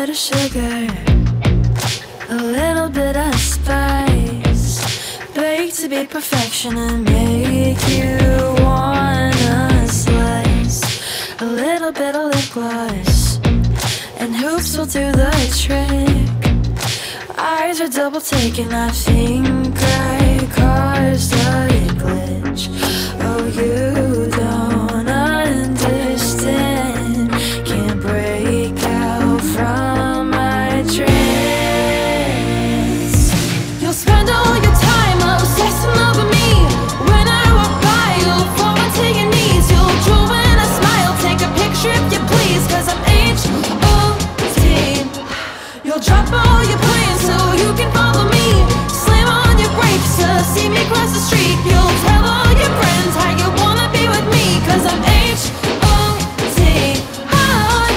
bit of sugar, a little bit of spice, baked to be perfection and make you wanna slice. A little bit of lip gloss and hoops will do the trick. Eyes are double taken, I think I caused a glitch. Oh, you don't understand, can't break out from my trance. You'll spend all your time obsessing over me. When I walk by, you'll fall onto your knees. You'll drool when I smile, take a picture if you please, 'cause I'm H-O-T. You'll drop all your plans so you can follow me. Slam on your brakes to see me cross the street. You'll tell all your friends how you wanna be with me, 'cause I'm H-O-T. Hot.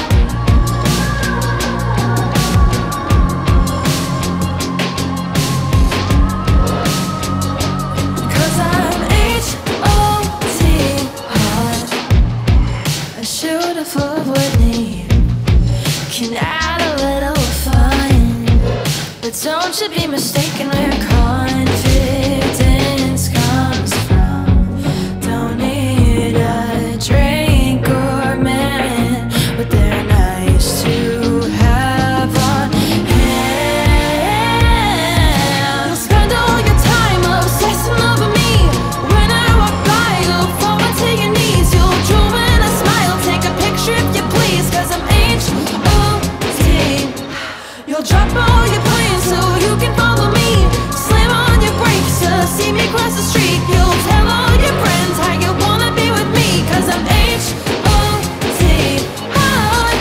'Cause I'm H-O-T. Hot. A shooter full of Whitney can add a little fun, but don't you be mistaken where confidence comes from. Don't need a drink or man, but they're nice to have on hand. You'll spend all your time obsessing over me. When I walk by, you'll fall onto your knees. You'll drool when I smile, take a picture if you please, 'cause I'm H-O-T. You'll drop all your plans so you can follow me. Slam on your brakes to see me cross the street. You'll tell all your friends how you wanna be with me, 'cause I'm H-O-T. Hot.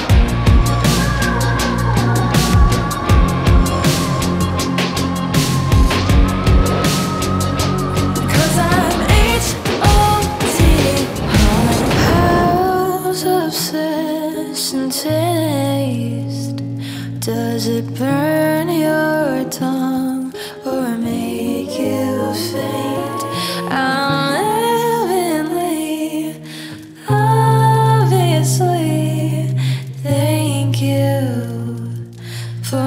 'Cause I'm H-O-T. Hot. How's obsession taste? Does it burn your tongue or make you faint? I'm heavenly, obviously. Thank you for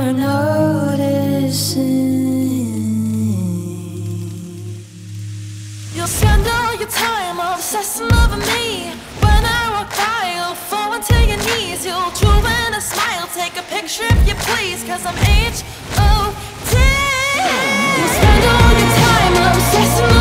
noticing. You'll spend all your time obsessing over me. When I walk by, you'll fall onto your knees. You'll drool when I smile, take a picture if you please, 'cause I'm H-O-T. You'll spend all your time obsessing